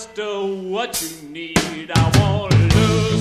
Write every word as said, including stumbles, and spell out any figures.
just uh, what you need. I want love